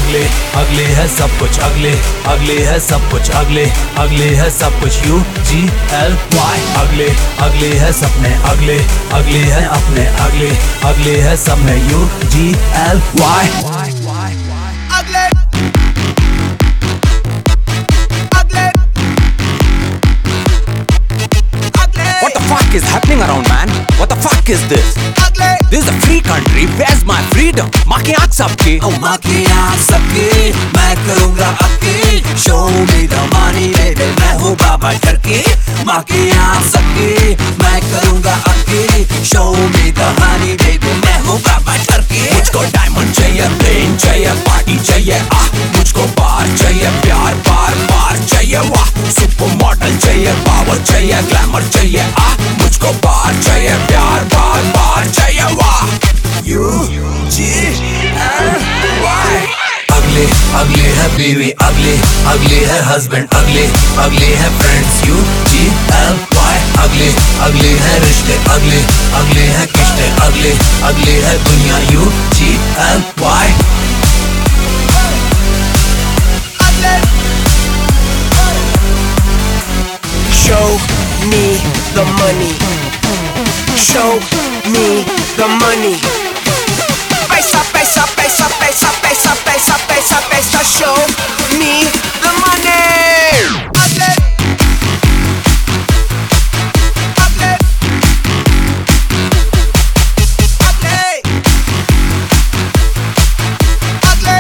अगले अगले है सब कुछ, अगले अगले है सब कुछ, अगले अगले है सब कुछ, UGLY। अगले अगले है सपने, अगले अगले है अपने, अगले अगले है सब में UGLY। अगले What the fuck is happening around, man? What the fuck is this? This is a free country. Where's my freedom? माँ की आँख सबकी, माँ की आँख सबकी, मैं करूँगा आपकी। Show me the money baby, मैं हूँ बाबा टर्की। माँ की आँख सबकी, मैं करूँगा आपकी। Show me the money baby, मैं हूँ बाबा टर्की। मुझको डायमंड चाहिए, प्लेन चाहिए, पार्टी चाहिए, मुझको बार चाहिए, प्यार बार बार चाहिए, वाह। सुपर मॉडल चाहिए, पावर चाहिए, ग्लैमर चाहिए, मुझको बार चाहिए, प्यार बार बार चाहिए, वाह। UGLY। अगले अगले है बीवी, अगले अगले है हस्बैंड, अगले अगले है फ्रेंड्स, UGLY। अगले अगले है रिश्ते, अगले अगले है किश्ते, अगले अगले है दुनिया, UGLY। Show me the money. Show me the money. Paisa, paisa, paisa, paisa, paisa, paisa, paisa, paisa. Show me the money. Ugly. Ugly. Ugly. Ugly.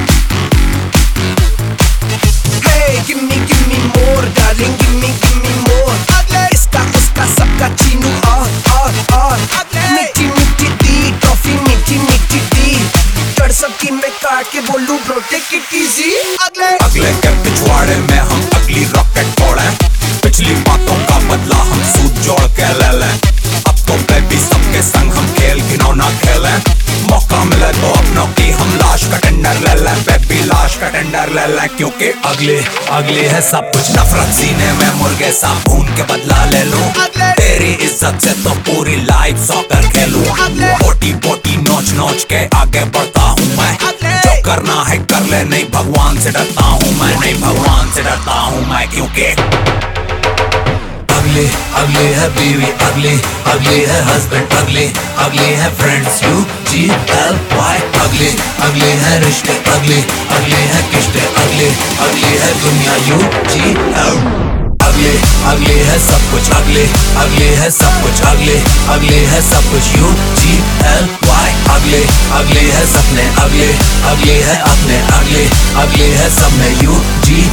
Hey, give me more, darling. Give me more. इसका उसका सबका चीनू और मीठी मीठी दी toffee, मीठी मीठी दी कर सबकी मैं काट के बोलूं ब्रो टेक इट इजी। अगले के पिछवाड़े में हम अगली रॉकेट फोड़े, पिछली बातों का बदला हम सूद जोड़ के ले लें। अब तो बेबी सबके संग हम खेल घिनौना खेलें, मौका मिले तो अपनों की हम लाश का टेंडर ले लें, बेबी लाश का टेंडर ले लें, क्योंकि अगले अगले है सब कुछ। नफरत सीने में मुर्गे सा भून के बदला ले लूं, तेरी इज्जत से तो पूरी लाइफ सॉकर खेलूं। बोटी बोटी नोच नोच के आगे बढ़ता हूँ मैं, जो करना है कर ले, नहीं भगवान से डरता हूँ मैं, नहीं भगवान से डरता हूँ मैं, क्योंकि अगले अगले है बीवी, अगले अगले है हस्बैंड, अगले अगले है फ्रेंड्स, UGLY। अगले अगले है रिश्ते, अगले अगले है किश्ते, अगले अगले है दुनिया, UGLY। अगले अगले है सब कुछ, अगले अगले है सब कुछ, अगले अगले है सब कुछ, UGLY। अगले अगले है सपने, अगले अगले है अपने, अगले अगले है सब में, UGLY।